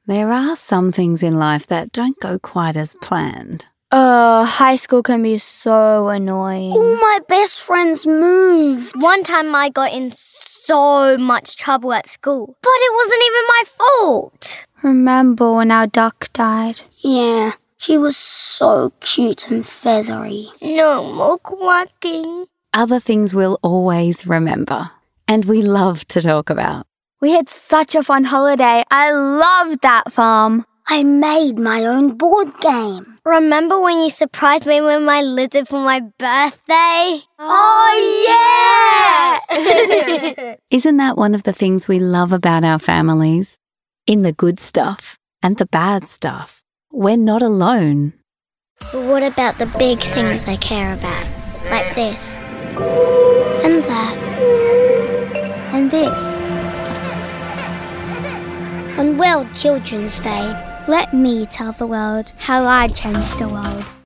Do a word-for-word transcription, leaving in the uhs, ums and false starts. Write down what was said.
There are some things in life that don't go quite as planned. Uh, high school can be so annoying. All my best friends moved. One time I got in so much trouble at school, but it wasn't even my fault. Remember when our duck died? Yeah, she was so cute and feathery. No more quacking. Other things we'll always remember, and we love to talk about. We had such a fun holiday. I loved that farm. I made my own board game. Remember when you surprised me with my lizard for my birthday? Oh, yeah! Isn't that one of the things we love about our families? In the good stuff and the bad stuff, we're not alone. But what about the big things I care about? Like this. And that. And this. On World Children's Day, Let me tell the world how I changed the world.